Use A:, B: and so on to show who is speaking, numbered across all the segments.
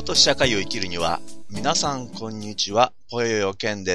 A: と社会を生きるには、皆さんこんにちは、ぽよよけんです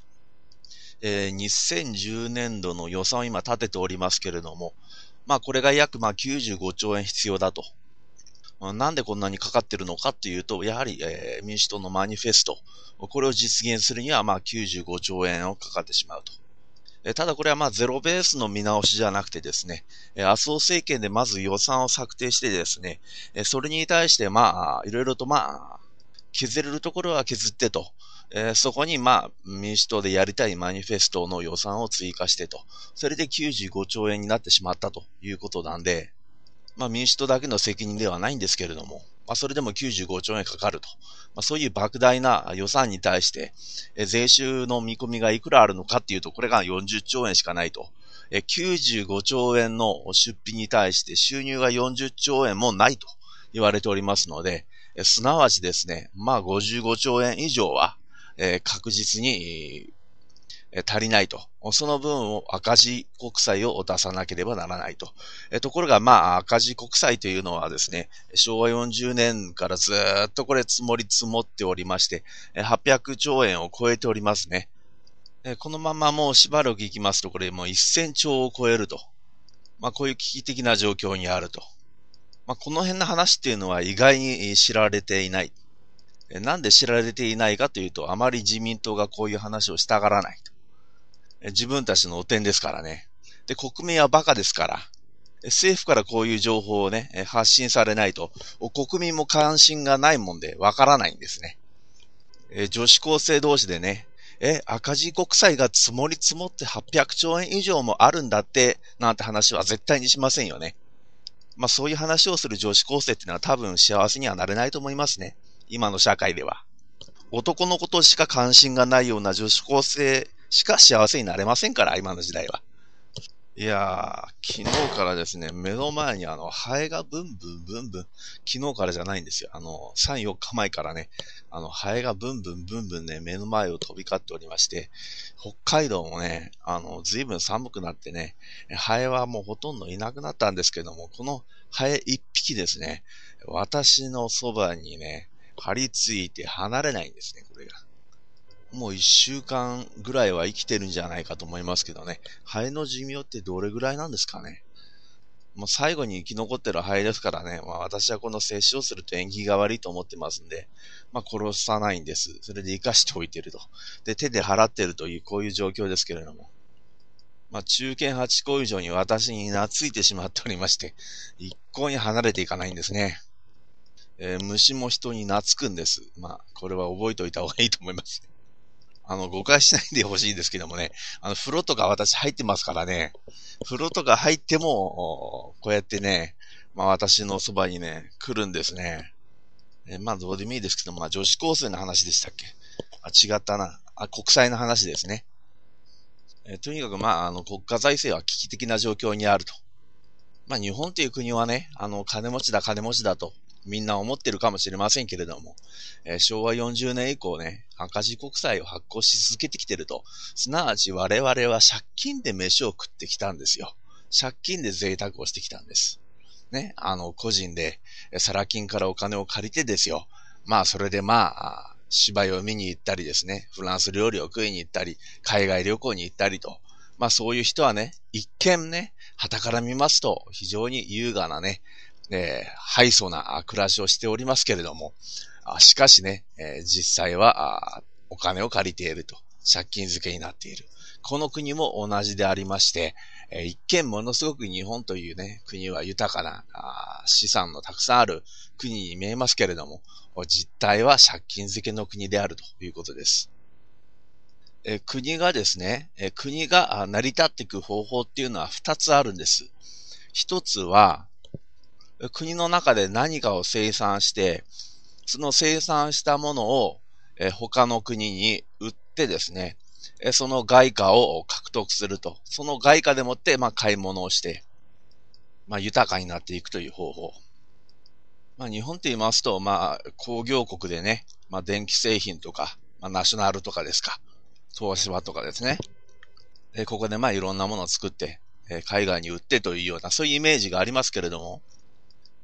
A: 。2010年度の予算を今立てておりますけれども、これが約95兆円必要だと。なんでこんなにかかってるのかっていうと、やはり、民主党のマニフェスト、これを実現するには95兆円をかかってしまうと。ただこれはゼロベースの見直しじゃなくてですね、麻生政権でまず予算を策定してですね、それに対していろいろと削れるところは削ってと、そこに民主党でやりたいマニフェストの予算を追加してと、それで95兆円になってしまったということなんで、民主党だけの責任ではないんですけれども、それでも95兆円かかると。そういう莫大な予算に対して、税収の見込みがいくらあるのかっていうと、これが40兆円しかないと。95兆円の出費に対して収入が40兆円もないと言われておりますので、すなわちですね、55兆円以上は、確実に足りないと。その分を赤字国債を出さなければならないと。ところが赤字国債というのはですね、昭和40年からずっとこれ積もり積もっておりまして、800兆円を超えておりますね。このままもうしばらく行きますと、これもう1000兆を超えると。こういう危機的な状況にあると。この辺の話っていうのは意外に知られていない。なんで知られていないかというと、あまり自民党がこういう話をしたがらないと。自分たちの汚点ですからね。で、国民はバカですから、政府からこういう情報をね、発信されないと、国民も関心がないもんでわからないんですね。女子高生同士でね、赤字国債が積もり積もって800兆円以上もあるんだって、なんて話は絶対にしませんよね。そういう話をする女子高生っていうのは多分幸せにはなれないと思いますね。今の社会では。男のことしか関心がないような女子高生しか幸せになれませんから、今の時代は。いやー、昨日からですね、目の前にハエがブンブンブンブン、昨日からじゃないんですよ。3、4日前からね、ハエがブンブンブンブンね、目の前を飛び交っておりまして、北海道もね、ずいぶん寒くなってね、ハエはもうほとんどいなくなったんですけども、このハエ一匹ですね、私のそばにね、張り付いて離れないんですね、これが。もう1週間ぐらいは生きてるんじゃないかと思いますけどね。ハエの寿命ってどれぐらいなんですかね。もう最後に生き残ってるハエですからね。私はこの接種をすると縁起が悪いと思ってますんで、殺さないんです。それで生かしておいてると。で、手で払ってるという、こういう状況ですけれども。中堅8個以上に私に懐いてしまっておりまして、一向に離れていかないんですね。虫も人に懐くんです。これは覚えておいた方がいいと思います。誤解しないでほしいですけどもね、風呂とか私入ってますからね、風呂とか入っても、こうやってね、私のそばにね、来るんですね。どうでもいいですけども、女子高生の話でしたっけ？違ったな。国債の話ですね。とにかく国家財政は危機的な状況にあると。日本という国はね、金持ちだと、みんな思ってるかもしれませんけれども、昭和40年以降ね、赤字国債を発行し続けてきてると、すなわち我々は借金で飯を食ってきたんですよ。借金で贅沢をしてきたんです。ね、個人で、サラ金からお金を借りてですよ。それで芝居を見に行ったりですね、フランス料理を食いに行ったり、海外旅行に行ったりと、そういう人はね、一見ね、傍から見ますと、非常に優雅なね、ハイソな暮らしをしておりますけれども、しかしね、実際はお金を借りていると、借金漬けになっている。この国も同じでありまして、一見ものすごく日本というね、国は豊かな資産のたくさんある国に見えますけれども、実態は借金漬けの国であるということです。国がですね、国が成り立っていく方法っていうのは2つあるんです。一つは、国の中で何かを生産して、その生産したものを他の国に売ってですね、その外貨を獲得すると。その外貨でもって買い物をして、豊かになっていくという方法。日本って言いますと、工業国でね、電気製品とか、ナショナルとかですか、東芝とかですね。ここでいろんなものを作って、海外に売ってというような、そういうイメージがありますけれども、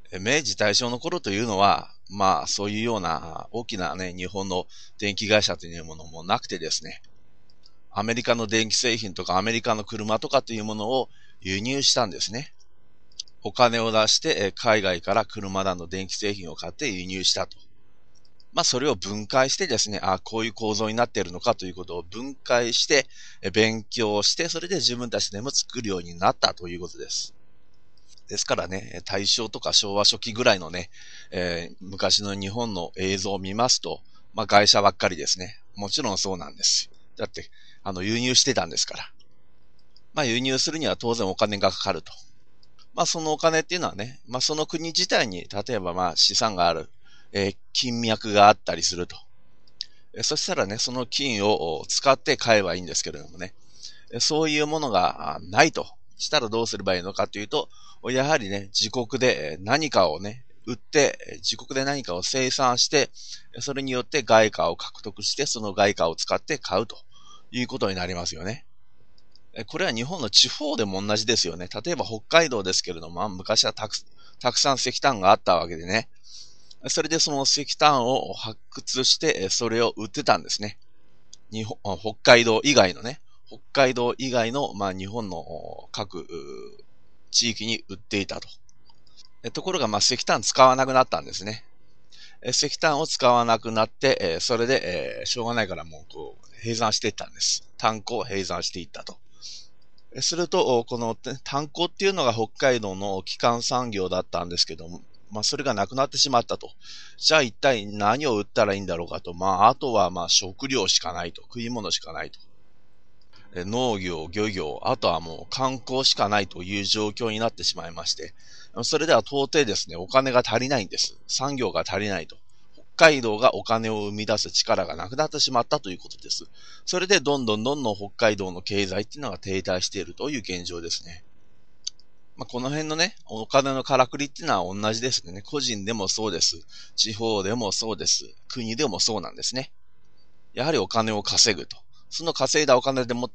A: 明治大正の頃というのは、まあそういうような大きなね、日本の電気会社というものもなくてですね、アメリカの電気製品とかアメリカの車とかというものを輸入したんですね。お金を出して海外から車など電気製品を買って輸入したと。まあそれを分解してですね、こういう構造になっているのかということを分解して勉強して、それで自分たちでも作るようになったということです。ですからね、大正とか昭和初期ぐらいのね、昔の日本の映像を見ますと、まあ外車ばっかりですね。もちろんそうなんです。だって、輸入してたんですから。まあ輸入するには当然お金がかかると。まあそのお金っていうのはね、まあその国自体に、例えばまあ資産がある、金脈があったりすると。そしたらね、その金を使って買えばいいんですけれどもね、そういうものがないとしたらどうすればいいのかというと、やはりね、自国で何かをね、売って、自国で何かを生産して、それによって外貨を獲得して、その外貨を使って買うということになりますよね。これは日本の地方でも同じですよね。例えば北海道ですけれども、昔はたくさん石炭があったわけでね。それでその石炭を発掘して、それを売ってたんですね。北海道以外のね、北海道以外の、まあ、日本の各地域に売っていたと。ところが、まあ、石炭使わなくなったんですね。石炭を使わなくなって、それで、しょうがないからもうこう閉山していったんです。炭鉱を閉山していったと。すると、この炭鉱っていうのが北海道の基幹産業だったんですけども、まあそれがなくなってしまったと。じゃあ一体何を売ったらいいんだろうかと。まああとはまあ食料しかないと。食い物しかないと。農業、漁業、あとはもう観光しかないという状況になってしまいまして、それでは到底ですね、お金が足りないんです。産業が足りないと。北海道がお金を生み出す力がなくなってしまったということです。それでどんどん北海道の経済っていうのが停滞しているという現状ですね。まあ、この辺のね、お金のからくりっていうのは同じですね。個人でもそうです。地方でもそうです。国でもそうなんですね。やはりお金を稼ぐと。その稼いだお金でもって、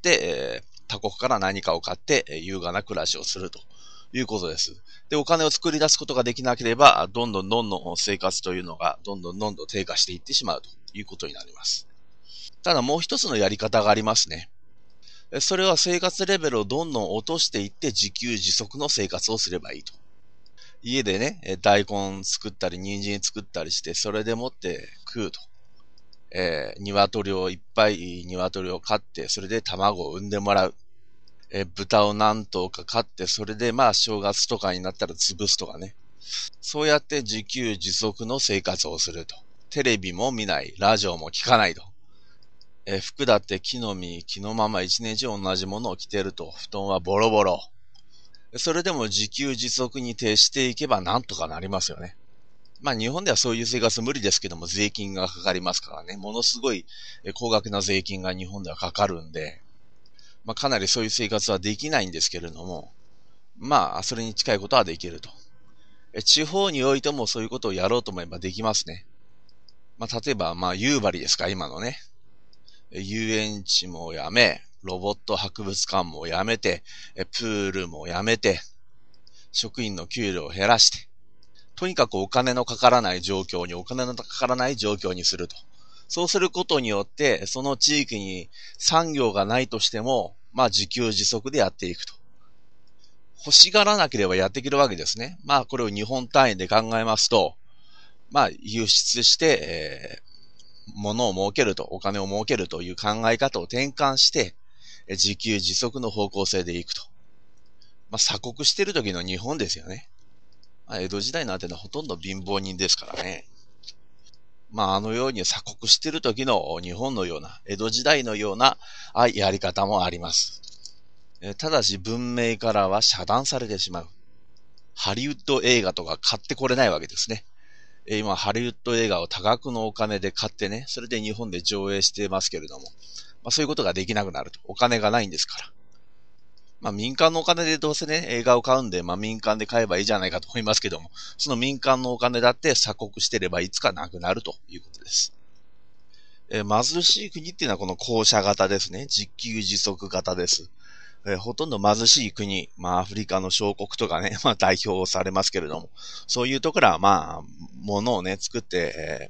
A: 他国から何かを買って、優雅な暮らしをするということです。で、お金を作り出すことができなければ、どんどん生活というのがどんどん低下していってしまうということになります。ただもう一つのやり方がありますね。それは生活レベルをどんどん落としていって自給自足の生活をすればいいと。家でね、大根作ったり人参作ったりして、それでもって食うと。鶏をいっぱい鶏を飼って、それで卵を産んでもらう。豚を何頭か飼って、それでまあ正月とかになったら潰すとかね。そうやって自給自足の生活をすると。テレビも見ない、ラジオも聞かないと。服だって木の実、木のまま一年中同じものを着てると。布団はボロボロ。それでも自給自足に徹していけばなんとかなりますよね。まあ日本ではそういう生活無理ですけども税金がかかりますからね。ものすごい高額な税金が日本ではかかるんで、まあかなりそういう生活はできないんですけれども、まあそれに近いことはできると。地方においてもそういうことをやろうと思えばできますね。まあ例えばまあ夕張ですか、今のね。遊園地もやめ、ロボット博物館もやめて、プールもやめて、職員の給料を減らして、とにかくお金のかからない状況に、お金のかからない状況にすると。そうすることによって、その地域に産業がないとしても、まあ自給自足でやっていくと。欲しがらなければやっていけるわけですね。まあこれを日本単位で考えますと、まあ輸出して、物を儲けると、お金を儲けるという考え方を転換して、自給自足の方向性でいくと。まあ鎖国してる時の日本ですよね。江戸時代なんてのはほとんど貧乏人ですからね。まああのように鎖国してる時の日本のような、江戸時代のようなやり方もあります。ただし文明からは遮断されてしまう。ハリウッド映画とか買ってこれないわけですね。今ハリウッド映画を多額のお金で買ってね、それで日本で上映していますけれども、まあそういうことができなくなると。お金がないんですから。まあ民間のお金でどうせね、映画を買うんで、まあ民間で買えばいいじゃないかと思いますけども、その民間のお金だって鎖国してればいつかなくなるということです。貧しい国っていうのはこの後者型ですね。自給自足型です。 ほとんど貧しい国、アフリカの小国とかね、代表されますけれども、そういうところは物をね、作って、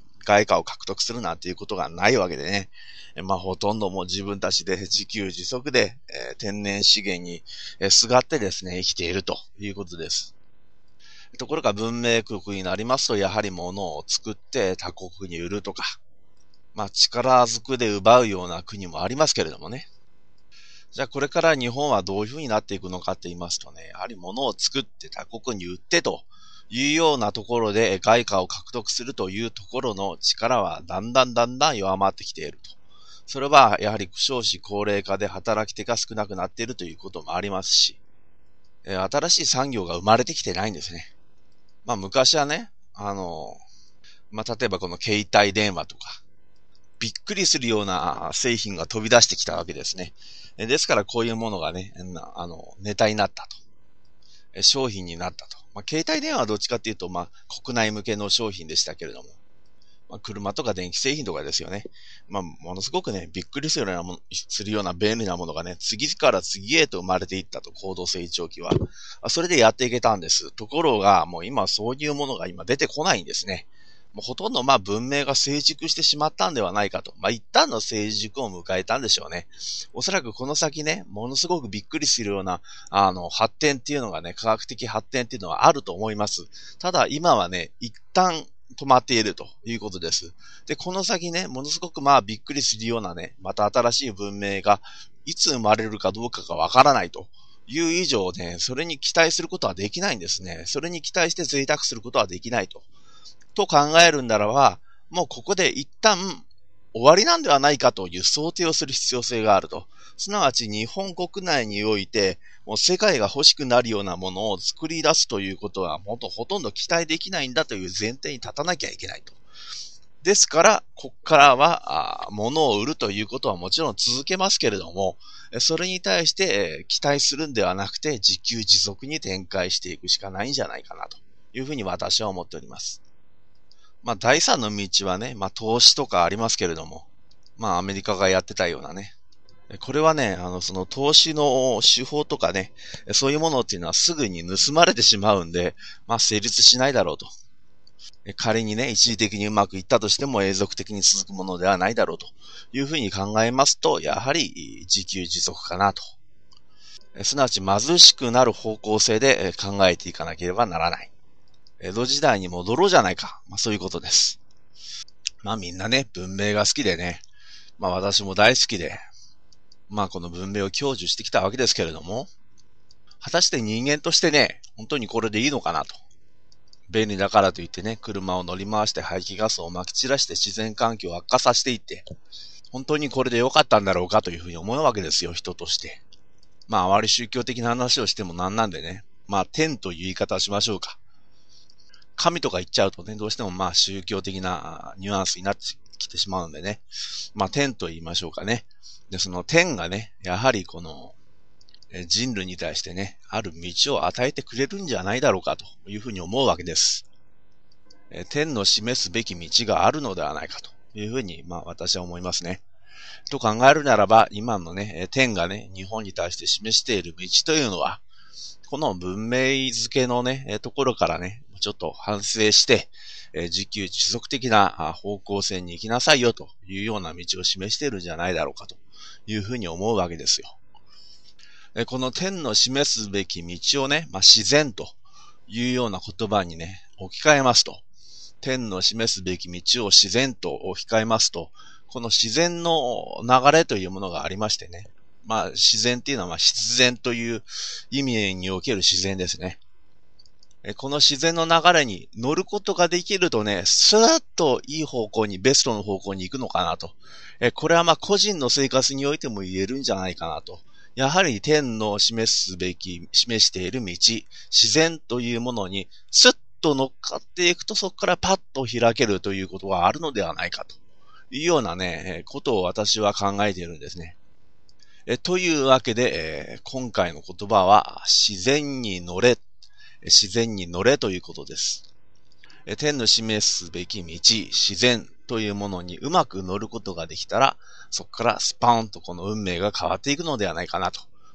A: 外貨を獲得するなんていうことがないわけでね、ほとんどもう自分たちで自給自足で、天然資源に、すがってですね、生きているということです。ところが文明国になりますと、やはり物を作って他国に売るとか、力ずくで奪うような国もありますけれどもね。じゃあこれから日本はどういう風になっていくのかって言いますとね、やはり物を作って他国に売ってというようなところで外貨を獲得するというところの力はだんだん弱まってきていると。それはやはり少子高齢化で働き手が少なくなっているということもありますし、新しい産業が生まれてきてないんですね。昔はね、例えばこの携帯電話とか、びっくりするような製品が飛び出してきたわけですね。ですからこういうものがね、ネタになったと。商品になったと。携帯電話はどっちかっていうと、国内向けの商品でしたけれども、車とか電気製品とかですよね。ものすごくね、びっくりするような便利なものがね、次から次へと生まれていったと、高度成長期は。それでやっていけたんです。ところが、もう今そういうものが今出てこないんですね。もうほとんど文明が成熟してしまったんではないかと。一旦の成熟を迎えたんでしょうね。おそらくこの先ね、ものすごくびっくりするような、発展っていうのがね、科学的発展っていうのはあると思います。ただ今はね、一旦止まっているということです。で、この先ね、ものすごくびっくりするようなね、また新しい文明がいつ生まれるかどうかがわからないという以上ね、それに期待することはできないんですね。それに期待して贅沢することはできないと考えるんならば、もうここで一旦終わりなんではないかという想定をする必要性があると。すなわち日本国内において、もう世界が欲しくなるようなものを作り出すということは、もっとほとんど期待できないんだという前提に立たなきゃいけないと。ですから、こっからは、物を売るということはもちろん続けますけれども、それに対して期待するんではなくて、自給自足に展開していくしかないんじゃないかなというふうに私は思っております。第三の道はね、投資とかありますけれども、アメリカがやってたようなね。これはね、その投資の手法とかね、そういうものっていうのはすぐに盗まれてしまうんで、成立しないだろうと。仮にね、一時的にうまくいったとしても永続的に続くものではないだろうというふうに考えますと、やはり自給自足かなと。すなわち貧しくなる方向性で考えていかなければならない。江戸時代に戻ろうじゃないか。そういうことです。みんなね、文明が好きでね、私も大好きで、この文明を享受してきたわけですけれども、果たして人間としてね、本当にこれでいいのかなと。便利だからといってね、車を乗り回して排気ガスを撒き散らして自然環境を悪化させていって、本当にこれで良かったんだろうかというふうに思うわけですよ、人として。あまり宗教的な話をしてもなんなんでね、天という言い方をしましょうか。神とか言っちゃうとね、どうしても宗教的なニュアンスになってきてしまうんでね。天と言いましょうかね。で、その天がね、やはりこの人類に対してね、ある道を与えてくれるんじゃないだろうかというふうに思うわけです。天の示すべき道があるのではないかというふうに、私は思いますね。と考えるならば、今のね、天がね、日本に対して示している道というのは、この文明づけのね、ところからね、ちょっと反省して、自給自足的な方向性に行きなさいよというような道を示しているんじゃないだろうかというふうに思うわけですよ。この天の示すべき道をね、自然というような言葉にね、置き換えますと、天の示すべき道を自然と置き換えますと、この自然の流れというものがありましてね、自然っていうのは必然という意味における自然ですね。この自然の流れに乗ることができるとね、スーッといい方向に、ベストの方向に行くのかなと。これは個人の生活においても言えるんじゃないかなと。やはり天の示している道、自然というものにスッと乗っかっていくと、そこからパッと開けるということがあるのではないかというようなね、ことを私は考えているんですね。というわけで、今回の言葉は自然に乗れということです。天の示すべき道、自然というものにうまく乗ることができたら、そこからスパーンとこの運命が変わっていくのではないかなと。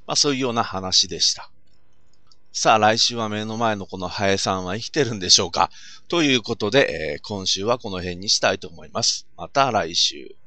A: そういうような話でした。さあ来週は目の前のこのハエさんは生きてるんでしょうかということで、今週はこの辺にしたいと思います。また来週。